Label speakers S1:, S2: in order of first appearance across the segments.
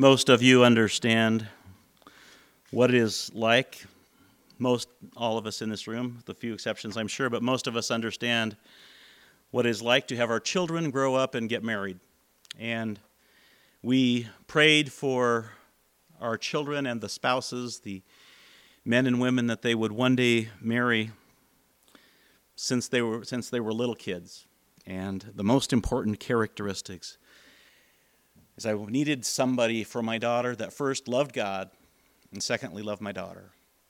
S1: most of you understand what it is like. All of us in this room, with a few exceptions I'm sure, but most of us understand what it is like to have our children grow up and get married. And we prayed for our children and the spouses, the men and women that they would one day marry since they were little kids. And the most important characteristics is I needed somebody for my daughter that first loved God and secondly loved my daughter.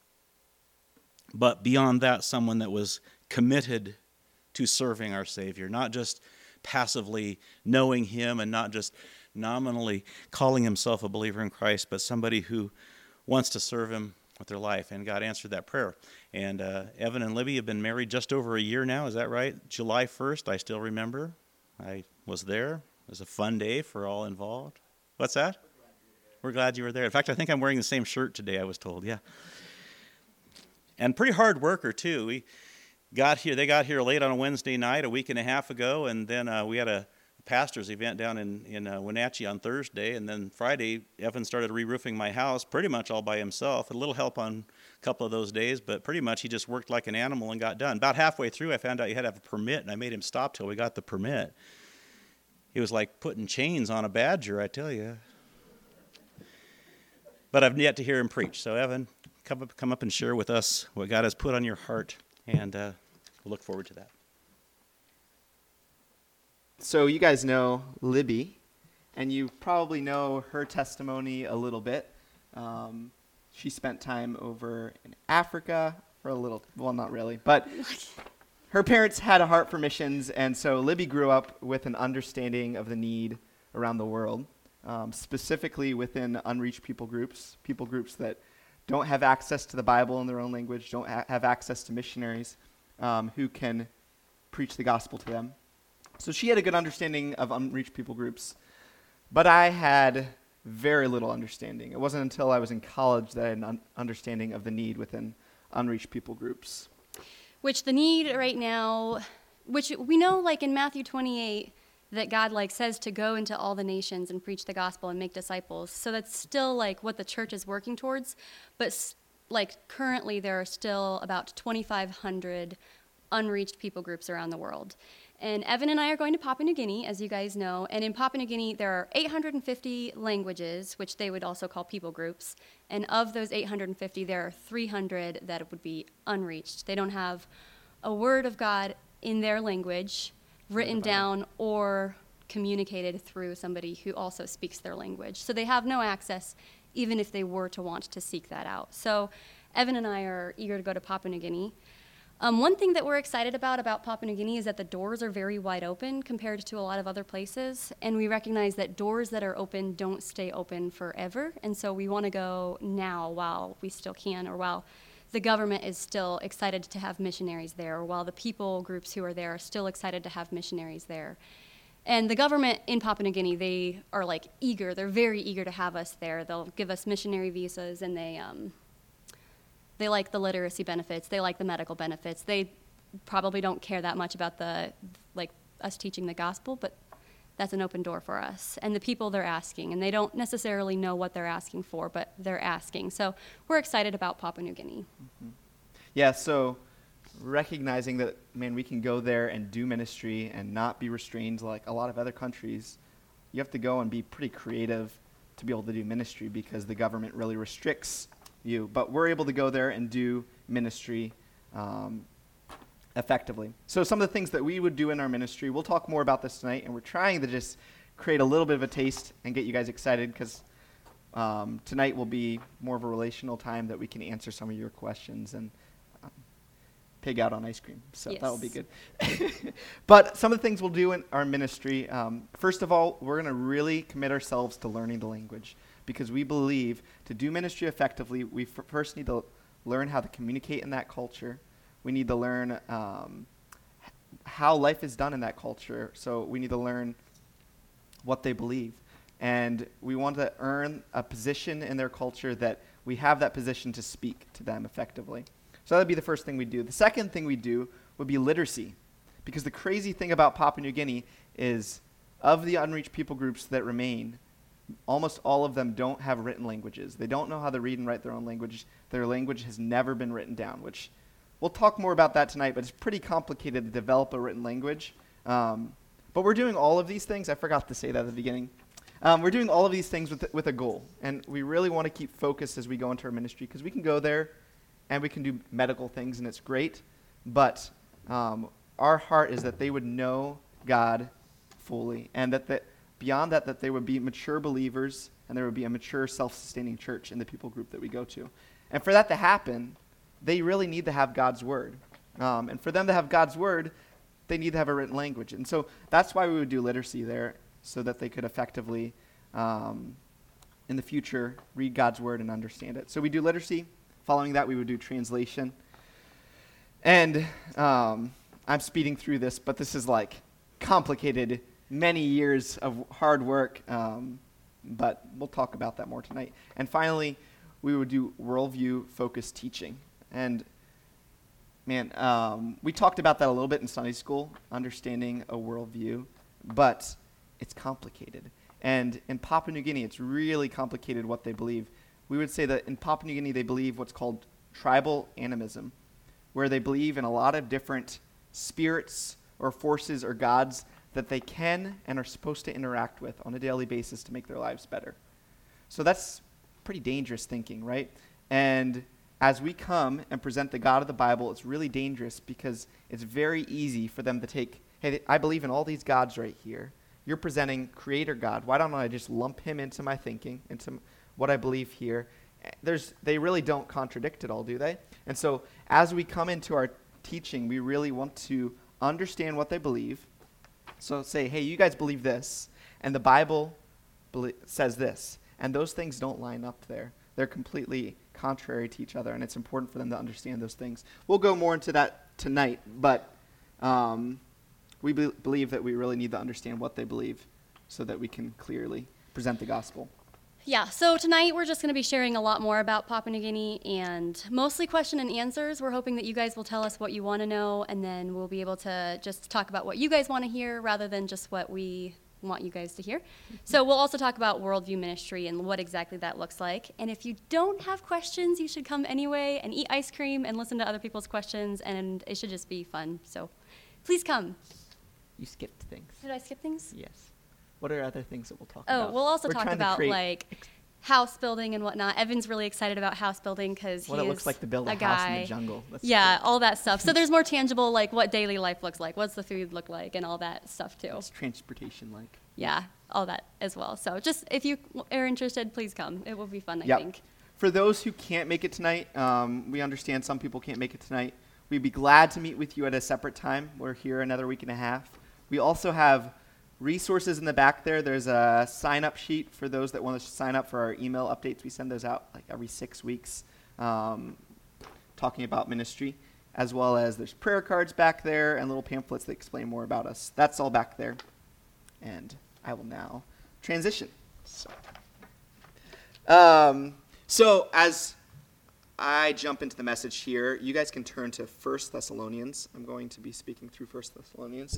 S1: But beyond that, someone that was committed to serving our Savior, not just passively knowing Him and not just nominally calling himself a believer in Christ, but somebody who wants to serve Him with their life. And God answered that prayer. And Evan and Libby have been married just over a year now, is that right? July 1st, I still remember. I was there. It was a fun day for all involved. What's that? We're glad you were there. In fact, I think I'm wearing the same shirt today, I was told, yeah. And pretty hard worker, too. They got here late on a Wednesday night a week and a half ago, and then we had a pastor's event down in Wenatchee on Thursday, and then Friday, Evan started re-roofing my house pretty much all by himself. A little help on a couple of those days, but pretty much he just worked like an animal and got done. About halfway through, I found out you had to have a permit, and I made him stop till we got the permit. It was like putting chains on a badger, I tell you. But I've yet to hear him preach. So Evan, come up and share with us what God has put on your heart, and we'll look forward to that.
S2: So you guys know Libby, and you probably know her testimony a little bit. She spent time over in Africa for a little, well, not really, but her parents had a heart for missions, and so Libby grew up with an understanding of the need around the world, specifically within unreached people groups that don't have access to the Bible in their own language, don't have access to missionaries who can preach the gospel to them. So she had a good understanding of unreached people groups, but I had very little understanding. It wasn't until I was in college that I had an understanding of the need within unreached people groups.
S3: Which the need right now, which we know like in Matthew 28, that God like says to go into all the nations and preach the gospel and make disciples. So that's still like what the church is working towards. But like currently there are still about 2,500 unreached people groups around the world. And Evan and I are going to Papua New Guinea, as you guys know. And in Papua New Guinea, there are 850 languages, which they would also call people groups. And of those 850, there are 300 that would be unreached. They don't have a word of God in their language written down or communicated through somebody who also speaks their language. So they have no access, even if they were to want to seek that out. So Evan and I are eager to go to Papua New Guinea. One thing that we're excited about Papua New Guinea is that the doors are very wide open compared to a lot of other places, and we recognize that doors that are open don't stay open forever, and so we want to go now while we still can, or while the government is still excited to have missionaries there, or while the people groups who are there are still excited to have missionaries there. And the government in Papua New Guinea, they are like eager, they're very eager to have us there. They'll give us missionary visas, and they like the literacy benefits. They like the medical benefits. They probably don't care that much about us teaching the gospel, but that's an open door for us. And the people, they're asking, and they don't necessarily know what they're asking for, but they're asking. So we're excited about Papua New Guinea.
S2: Mm-hmm. Yeah, so recognizing that, man, we can go there and do ministry and not be restrained like a lot of other countries, you have to go and be pretty creative to be able to do ministry because the government really restricts you, but we're able to go there and do ministry effectively. So some of the things that we would do in our ministry, we'll talk more about this tonight, and we're trying to just create a little bit of a taste and get you guys excited because tonight will be more of a relational time that we can answer some of your questions and pig out on ice cream. So yes. That will be good. But some of the things we'll do in our ministry, first of all, we're going to really commit ourselves to learning the language. Because we believe to do ministry effectively, we first need to learn how to communicate in that culture. We need to learn how life is done in that culture. So we need to learn what they believe. And we want to earn a position in their culture that we have that position to speak to them effectively. So that would be the first thing we do. The second thing we do would be literacy. Because the crazy thing about Papua New Guinea is of the unreached people groups that remain, almost all of them don't have written languages. They don't know how to read and write their own language. Their language has never been written down, which we'll talk more about that tonight, but it's pretty complicated to develop a written language. But we're doing all of these things. I forgot to say that at the beginning. We're doing all of these things with a goal, and we really want to keep focused as we go into our ministry, because we can go there and we can do medical things, and it's great, but our heart is that they would know God fully, and that beyond that they would be mature believers, and there would be a mature, self-sustaining church in the people group that we go to. And for that to happen, they really need to have God's word. And for them to have God's word, they need to have a written language. And so that's why we would do literacy there, so that they could effectively, in the future, read God's word and understand it. So we do literacy. Following that, we would do translation. And I'm speeding through this, but this is like complicated, many years of hard work, but we'll talk about that more tonight. And finally, we would do worldview-focused teaching. And man, we talked about that a little bit in Sunday school, understanding a worldview, but it's complicated. And in Papua New Guinea, it's really complicated what they believe. We would say that in Papua New Guinea, they believe what's called tribal animism, where they believe in a lot of different spirits or forces or gods that they can and are supposed to interact with on a daily basis to make their lives better. So that's pretty dangerous thinking, right? And as we come and present the God of the Bible, it's really dangerous because it's very easy for them to take, hey, I believe in all these gods right here. You're presenting Creator God. Why don't I just lump him into my thinking, into what I believe here? They really don't contradict it all, do they? And so as we come into our teaching, we really want to understand what they believe. So say, hey, you guys believe this, and the Bible says this, and those things don't line up there. They're completely contrary to each other, and it's important for them to understand those things. We'll go more into that tonight, but we believe that we really need to understand what they believe so that we can clearly present the gospel.
S3: Yeah, so tonight we're just going to be sharing a lot more about Papua New Guinea and mostly question and answers. We're hoping that you guys will tell us what you want to know, and then we'll be able to just talk about what you guys want to hear rather than just what we want you guys to hear. So we'll also talk about worldview ministry and what exactly that looks like. And if you don't have questions, you should come anyway and eat ice cream and listen to other people's questions, and it should just be fun. So please come.
S2: You skipped things.
S3: Did I skip things?
S2: Yes. What are other things that we'll talk about?
S3: Oh, we'll also
S2: We're
S3: talk
S2: trying to
S3: about
S2: create
S3: like house building and whatnot. Evan's really excited about house building because
S2: what it looks like to build a house
S3: guy.
S2: in the jungle. That's
S3: Yeah,
S2: cool.
S3: all that stuff. So there's more tangible, like what daily life looks like, what's the food look like, and all that stuff too.
S2: What's transportation like?
S3: Yeah, all that as well. So just if you are interested, please come. It will be fun, I
S2: Yep.
S3: think.
S2: For those who can't make it tonight, we understand some people can't make it tonight. We'd be glad to meet with you at a separate time. We're here another week and a half. We also have resources in the back there. There's a sign-up sheet for those that want to sign up for our email updates. We send those out like every 6 weeks, talking about ministry, as well as there's prayer cards back there and little pamphlets that explain more about us. That's all back there. And I will now transition. So as I jump into the message here, you guys can turn to 1 Thessalonians. I'm going to be speaking through 1 Thessalonians.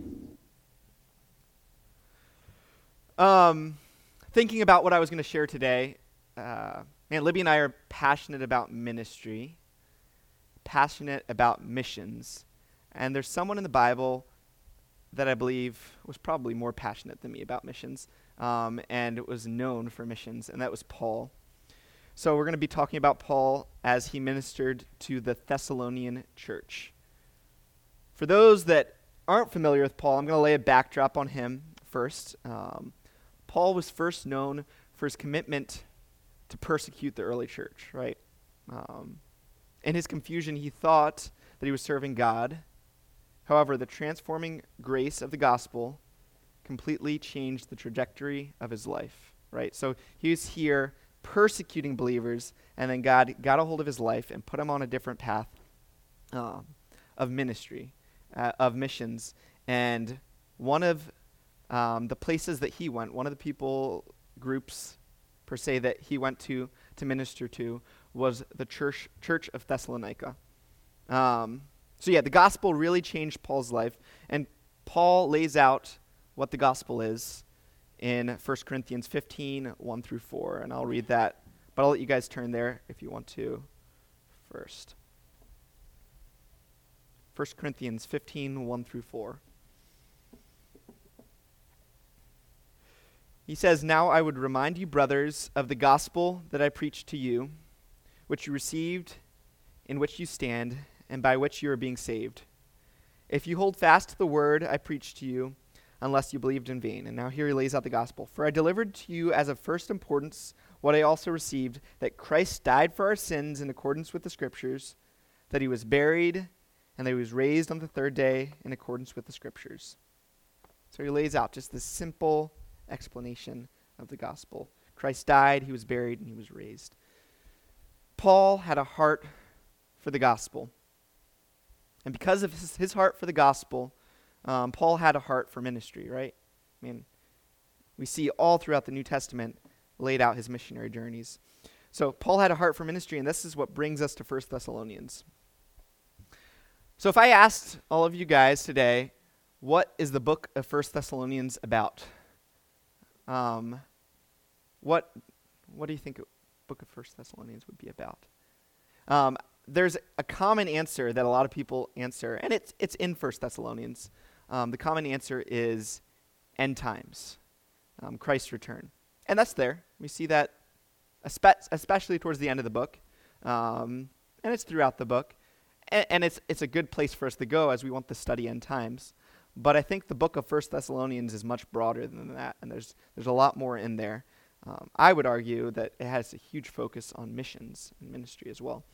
S2: Thinking about what I was going to share today, man, Libby and I are passionate about ministry, passionate about missions, and there's someone in the Bible that I believe was probably more passionate than me about missions, and was known for missions, and that was Paul. So we're going to be talking about Paul as he ministered to the Thessalonian church. For those that aren't familiar with Paul, I'm going to lay a backdrop on him first. Paul was first known for his commitment to persecute the early church, right? In his confusion, he thought that he was serving God. However, the transforming grace of the gospel completely changed the trajectory of his life, right? So he was here persecuting believers, and then God got a hold of his life and put him on a different path of ministry, of missions. And one of the places that he went, one of the people groups per se that he went to minister to was the church of Thessalonica. So yeah, the gospel really changed Paul's life, and Paul lays out what the gospel is in 1 Corinthians 15, 1 through 4. And I'll read that, but I'll let you guys turn there if you want to first. 1 Corinthians 15, 1 through 4. He says, "Now I would remind you, brothers, of the gospel that I preached to you, which you received, in which you stand, and by which you are being saved. If you hold fast to the word I preached to you, unless you believed in vain." And now here he lays out the gospel. "For I delivered to you as of first importance what I also received, that Christ died for our sins in accordance with the Scriptures, that he was buried, and that he was raised on the third day in accordance with the Scriptures." So he lays out just this simple explanation of the gospel. Christ died, he was buried, and he was raised. Paul had a heart for the gospel. And because of his heart for the gospel, Paul had a heart for ministry, right? I mean, we see all throughout the New Testament laid out his missionary journeys. So Paul had a heart for ministry, and this is what brings us to 1 Thessalonians. So if I asked all of you guys today, what is the book of 1 Thessalonians about? What do you think a book of 1 Thessalonians would be about? There's a common answer that a lot of people answer, and it's in 1 Thessalonians. The common answer is end times, Christ's return. And that's there. We see that especially towards the end of the book, and it's throughout the book. And it's a good place for us to go as we want to study end times. But I think the book of 1 Thessalonians is much broader than that, and there's a lot more in there. I would argue that it has a huge focus on missions and ministry as well.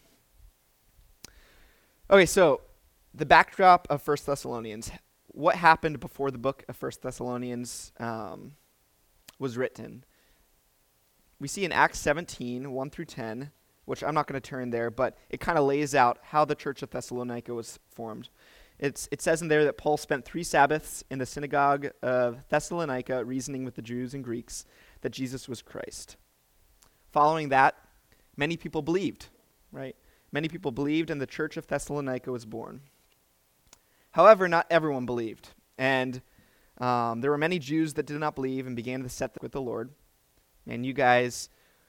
S2: Okay, so the backdrop of 1 Thessalonians. What happened before the book of 1 Thessalonians was written? We see in Acts 17, 1 through 10, which I'm not going to turn there, but it kind of lays out how the church of Thessalonica was formed. It says in there that Paul spent 3 Sabbaths in the synagogue of Thessalonica reasoning with the Jews and Greeks that Jesus was Christ. Following that, many people believed, right? Many people believed, and the church of Thessalonica was born. However, not everyone believed, and there were many Jews that did not believe and began to set with the Lord. And you guys,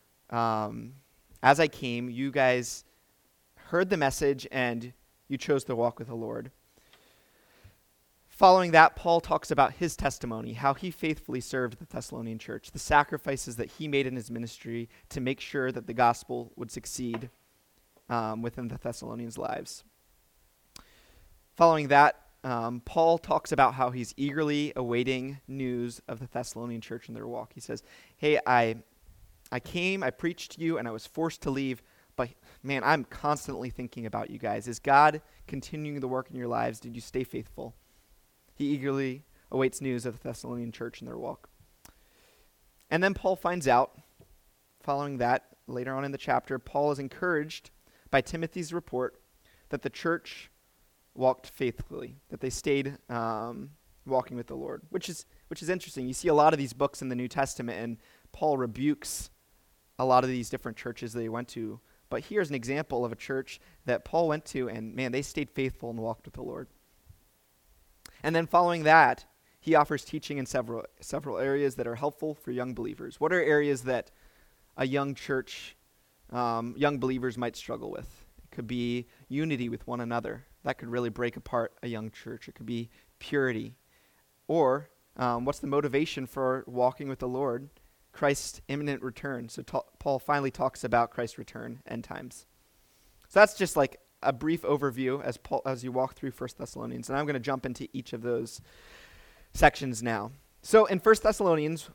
S2: as I came, you guys heard the message, and you chose to walk with the Lord. Following that, Paul talks about his testimony, how he faithfully served the Thessalonian church, the sacrifices that he made in his ministry to make sure that the gospel would succeed within the Thessalonians' lives. Following that, Paul talks about how he's eagerly awaiting news of the Thessalonian church in their walk. He says, "Hey, I came, I preached to you, and I was forced to leave, but man, I'm constantly thinking about you guys. Is God continuing the work in your lives? Did you stay faithful?" He eagerly awaits news of the Thessalonian church in their walk. And then Paul finds out, following that, later on in the chapter, Paul is encouraged by Timothy's report that the church walked faithfully, that they stayed walking with the Lord, which is interesting. You see a lot of these books in the New Testament, and Paul rebukes a lot of these different churches that he went to. But here's an example of a church that Paul went to, and man, they stayed faithful and walked with the Lord. And then following that, he offers teaching in several areas that are helpful for young believers. What are areas that a young church, young believers might struggle with? It could be unity with one another. That could really break apart a young church. It could be purity. Or what's the motivation for walking with the Lord? Christ's imminent return. So Paul finally talks about Christ's return, end times. So that's just like a brief overview as you walk through 1 Thessalonians, and I'm going to jump into each of those sections now. So in 1 Thessalonians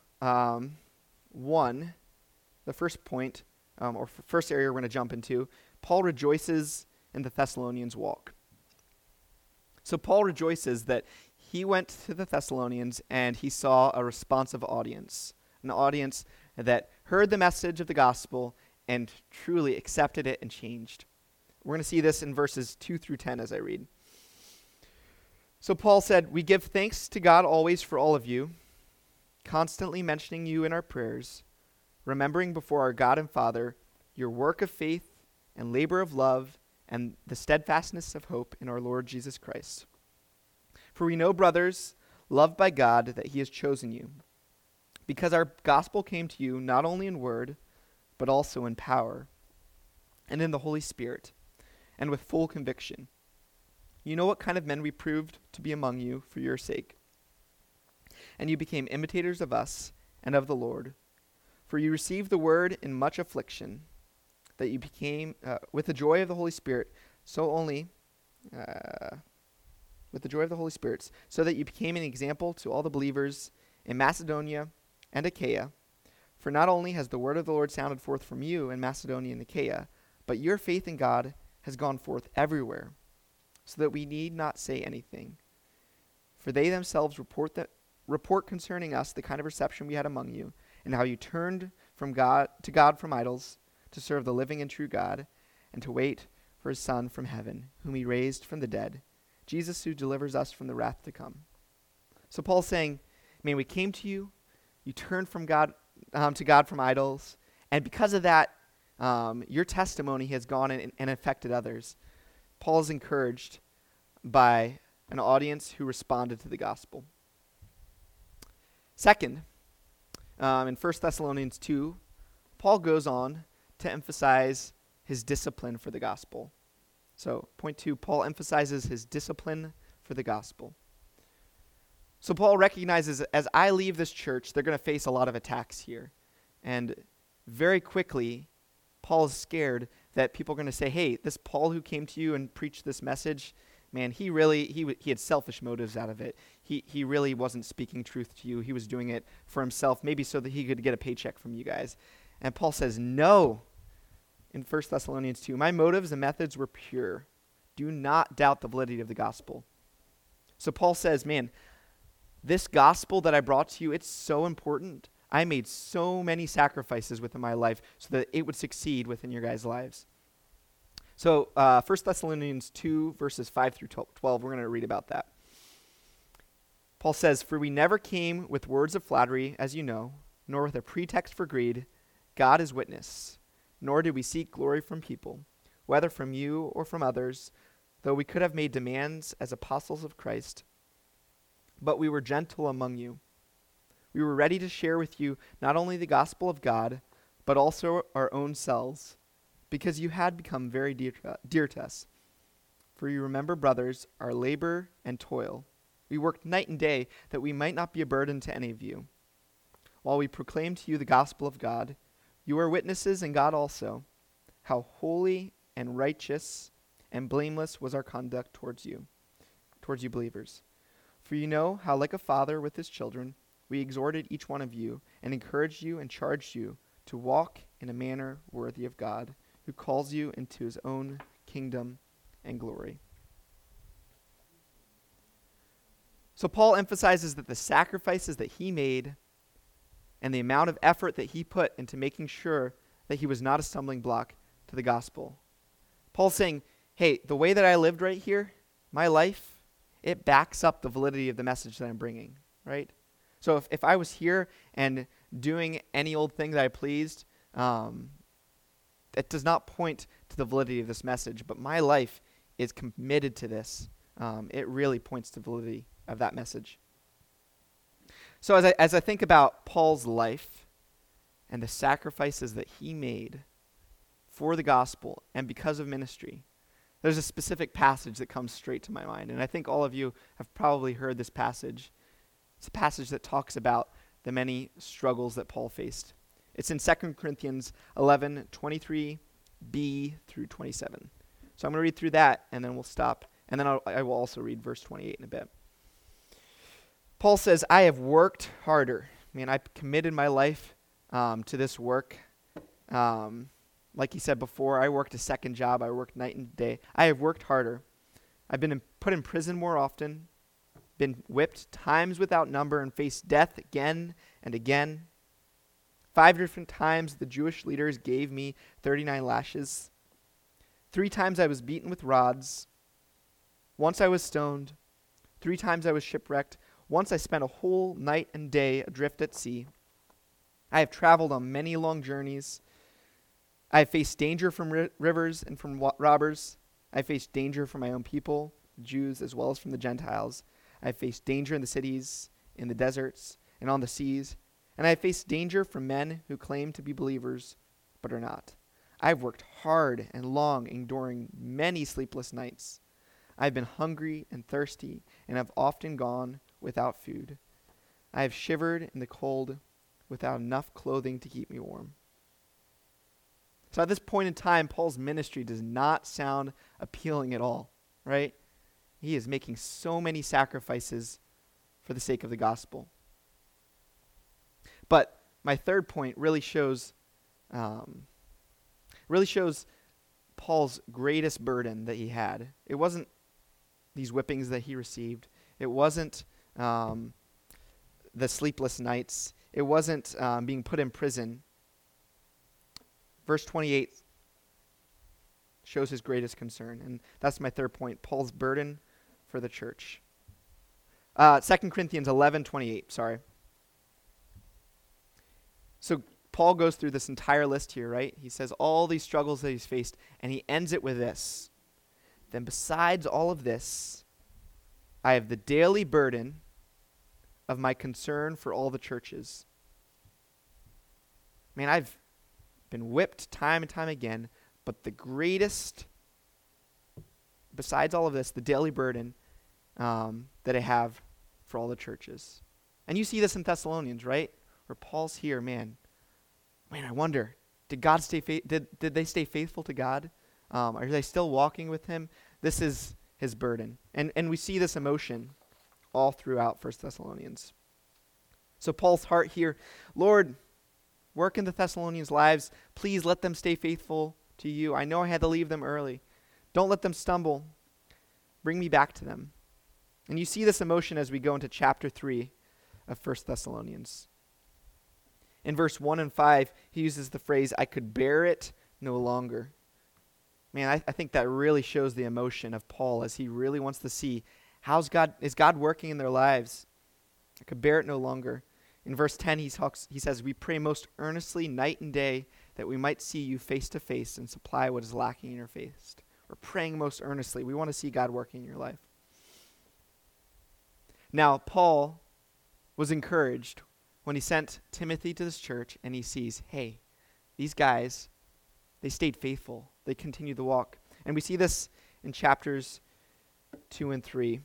S2: 1, the first point, or first area we're going to jump into, Paul rejoices in the Thessalonians' walk. So Paul rejoices that he went to the Thessalonians and he saw a responsive audience, an audience that heard the message of the gospel and truly accepted it and changed. We're going to see this in verses 2 through 10 as I read. So Paul said, "We give thanks to God always for all of you, constantly mentioning you in our prayers, remembering before our God and Father your work of faith and labor of love and the steadfastness of hope in our Lord Jesus Christ. For we know, brothers, loved by God, that he has chosen you, because our gospel came to you not only in word, but also in power, and in the Holy Spirit, and with full conviction. You know what kind of men we proved to be among you for your sake. And you became imitators of us and of the Lord. For you received the word in much affliction, that you became, with the joy of the Holy Spirit, so that you became an example to all the believers in Macedonia and Achaia. For not only has the word of the Lord sounded forth from you in Macedonia and Achaia, but your faith in God has gone forth everywhere, so that we need not say anything. For they themselves report concerning us the kind of reception we had among you, and how you turned from God from idols to serve the living and true God, and to wait for his Son from heaven, whom he raised from the dead, Jesus, who delivers us from the wrath to come. So Paul's saying, man, we came to you, you turned from God to God from idols, and because of that, your testimony has gone and affected others. Paul is encouraged by an audience who responded to the gospel. Second, in 1 Thessalonians 2, Paul goes on to emphasize his discipline for the gospel. So, point 2, Paul emphasizes his discipline for the gospel. So Paul recognizes, as I leave this church, they're going to face a lot of attacks here. And very quickly, Paul is scared that people are going to say, hey, this Paul who came to you and preached this message, man, he had selfish motives out of it. He really wasn't speaking truth to you. He was doing it for himself, maybe so that he could get a paycheck from you guys. And Paul says, no, in 1 Thessalonians 2, my motives and methods were pure. Do not doubt the validity of the gospel. So Paul says, man, this gospel that I brought to you, it's so important. I made so many sacrifices within my life so that it would succeed within your guys' lives. So 1 Thessalonians 2, verses 5 through 12, we're going to read about that. Paul says, for we never came with words of flattery, as you know, nor with a pretext for greed. God is witness. Nor did we seek glory from people, whether from you or from others, though we could have made demands as apostles of Christ. But we were gentle among you. We were ready to share with you not only the gospel of God, but also our own selves, because you had become very dear to us. For you remember, brothers, our labor and toil. We worked night and day that we might not be a burden to any of you. While we proclaim to you the gospel of God, you are witnesses, and God also, how holy and righteous and blameless was our conduct towards you believers. For you know how, like a father with his children, we exhorted each one of you and encouraged you and charged you to walk in a manner worthy of God, who calls you into his own kingdom and glory. So Paul emphasizes that the sacrifices that he made and the amount of effort that he put into making sure that he was not a stumbling block to the gospel. Paul's saying, hey, the way that I lived right here, my life, it backs up the validity of the message that I'm bringing, right? So if I was here and doing any old thing that I pleased, it does not point to the validity of this message, but my life is committed to this. It really points to the validity of that message. So as I think about Paul's life and the sacrifices that he made for the gospel and because of ministry, there's a specific passage that comes straight to my mind, and I think all of you have probably heard this passage. It's a passage that talks about the many struggles that Paul faced. It's in 2 Corinthians 11, 23b through 27. So I'm going to read through that, and then we'll stop, and then I will also read verse 28 in a bit. Paul says, I have worked harder. I committed my life to this work. Like he said before, I worked a second job. I worked night and day. I have worked harder. I've been put in prison more often, been whipped times without number, and faced death again and again. 5 different times the Jewish leaders gave me 39 lashes. 3 times I was beaten with rods. Once I was stoned. 3 times I was shipwrecked. Once I spent a whole night and day adrift at sea. I have traveled on many long journeys. I have faced danger from rivers and from robbers. I have faced danger from my own people, Jews, as well as from the Gentiles. I have faced danger in the cities, in the deserts, and on the seas. And I have faced danger from men who claim to be believers but are not. I have worked hard and long, enduring many sleepless nights. I have been hungry and thirsty, and have often gone without food. I have shivered in the cold without enough clothing to keep me warm. So at this point in time, Paul's ministry does not sound appealing at all, right? He is making so many sacrifices for the sake of the gospel. But my third point really shows Paul's greatest burden that he had. It wasn't these whippings that he received. It wasn't the sleepless nights. It wasn't being put in prison. Verse 28 shows his greatest concern, and that's my third point, Paul's burden for the church. 2 Corinthians 11:28, sorry. So Paul goes through this entire list here, right? He says all these struggles that he's faced, and he ends it with this. Then besides all of this, I have the daily burden of my concern for all the churches. Man, I've been whipped time and time again, but the greatest, besides all of this, the daily burden that I have for all the churches. And you see this in Thessalonians, right? Where Paul's here, man, I wonder, did they stay faithful to God? Are they still walking with him? This is his burden. And we see this emotion all throughout 1 Thessalonians. So Paul's heart here, Lord, work in the Thessalonians' lives. Please let them stay faithful to you. I know I had to leave them early. Don't let them stumble. Bring me back to them. And you see this emotion as we go into chapter 3 of 1 Thessalonians. In verse 1 and 5, he uses the phrase, I could bear it no longer. Man, I think that really shows the emotion of Paul as he really wants to see, is God working in their lives? I could bear it no longer. In verse 10, he says, we pray most earnestly night and day that we might see you face to face and supply what is lacking in your faith. We're praying most earnestly. We want to see God working in your life. Now, Paul was encouraged when he sent Timothy to this church and he sees, hey, these guys, they stayed faithful. They continued the walk. And we see this in chapters 2 and 3.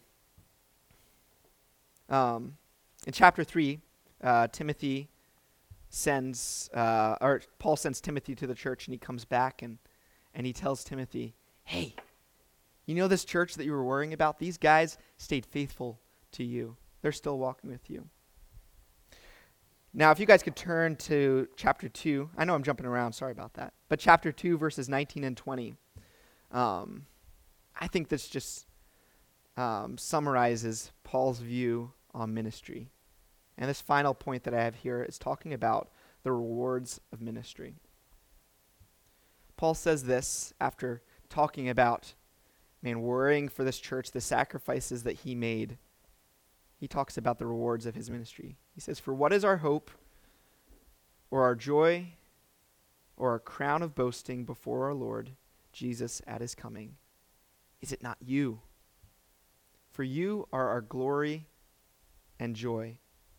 S2: In chapter 3, Paul sends Timothy to the church, and he comes back and he tells Timothy, hey, you know this church that you were worrying about? These guys stayed faithful to you. They're still walking with you. Now, if you guys could turn to chapter 2. I know I'm jumping around. Sorry about that. But chapter 2, verses 19 and 20. I think this just summarizes Paul's view on ministry. And this final point that I have here is talking about the rewards of ministry. Paul says this after talking about, worrying for this church, the sacrifices that he made. He talks about the rewards of his ministry. He says, for what is our hope or our joy or our crown of boasting before our Lord Jesus at his coming? Is it not you? For you are our glory and joy.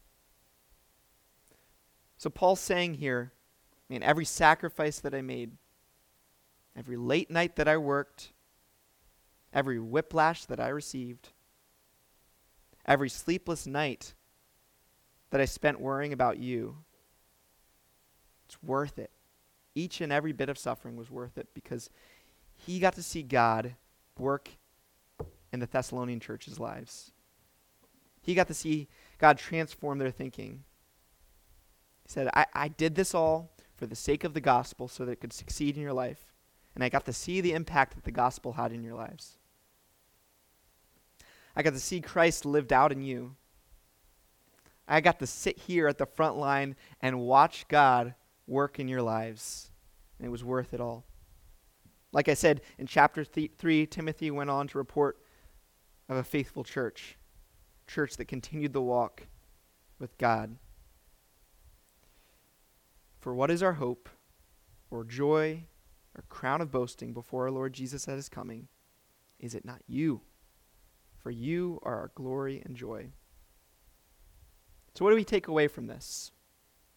S2: So Paul's saying here, every sacrifice that I made, every late night that I worked, every whiplash that I received, every sleepless night that I spent worrying about you, it's worth it. Each and every bit of suffering was worth it because he got to see God work in the Thessalonian church's lives. He got to see God transform their thinking. He said, I did this all for the sake of the gospel so that it could succeed in your life. And I got to see the impact that the gospel had in your lives. I got to see Christ lived out in you. I got to sit here at the front line and watch God work in your lives. And it was worth it all. Like I said, in chapter 3, Timothy went on to report of a faithful church that continued the walk with God. For what is our hope, or joy, or crown of boasting before our Lord Jesus at his coming? Is it not you? For you are our glory and joy. So what do we take away from this?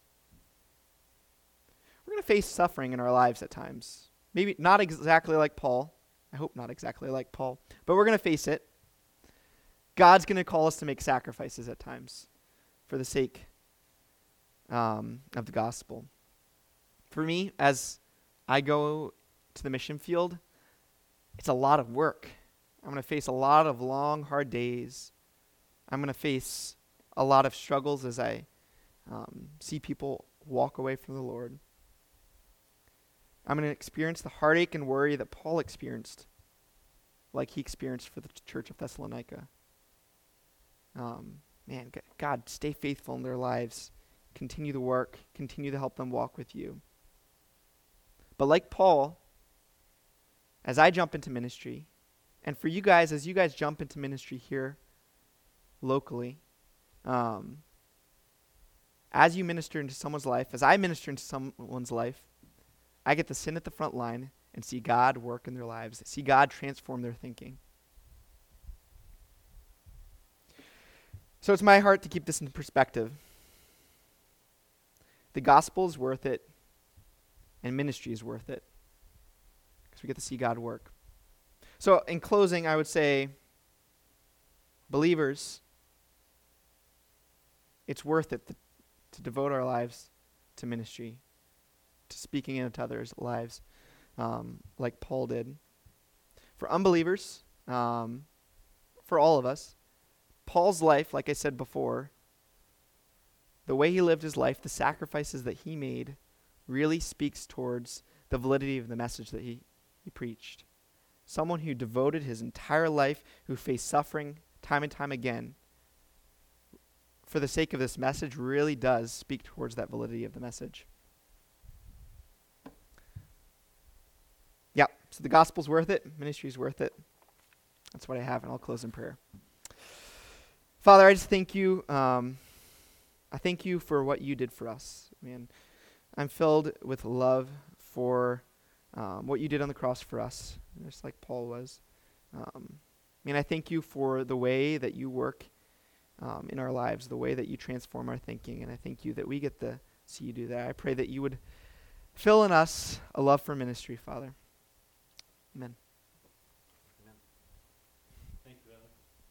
S2: going to face suffering in our lives at times. Maybe not exactly like Paul. I hope not exactly like Paul. But we're going to face it. God's going to call us to make sacrifices at times for the sake of the gospel. For me, as I go to the mission field, it's a lot of work. I'm going to face a lot of long, hard days. I'm going to face a lot of struggles as I see people walk away from the Lord. I'm going to experience the heartache and worry that Paul experienced, like he experienced for the church of Thessalonica. God, stay faithful in their lives. Continue the work. Continue to help them walk with you. But like Paul, as I jump into ministry, and for you guys, as you guys jump into ministry here locally, as you minister into someone's life, as I minister into someone's life, I get to sit at the front line and see God work in their lives, see God transform their thinking. So it's my heart to keep this in perspective. The gospel is worth it, and ministry is worth it, because we get to see God work. So in closing, I would say, believers, it's worth it to devote our lives to ministry, to speaking into others' lives, like Paul did. For unbelievers, for all of us, Paul's life, like I said before, the way he lived his life, the sacrifices that he made, really speaks towards the validity of the message that he preached. Someone who devoted his entire life, who faced suffering time and time again, for the sake of this message, really does speak towards that validity of the message. Yeah, so the gospel's worth it, ministry's worth it. That's what I have, and I'll close in prayer. Father, I just thank you. I thank you for what you did for us. Man, I'm filled with love for what you did on the cross for us, just like Paul was. I thank you for the way that you work in our lives, the way that you transform our thinking, and I thank you that we get to see you do that. I pray that you would fill in us a love for ministry, Father. Amen.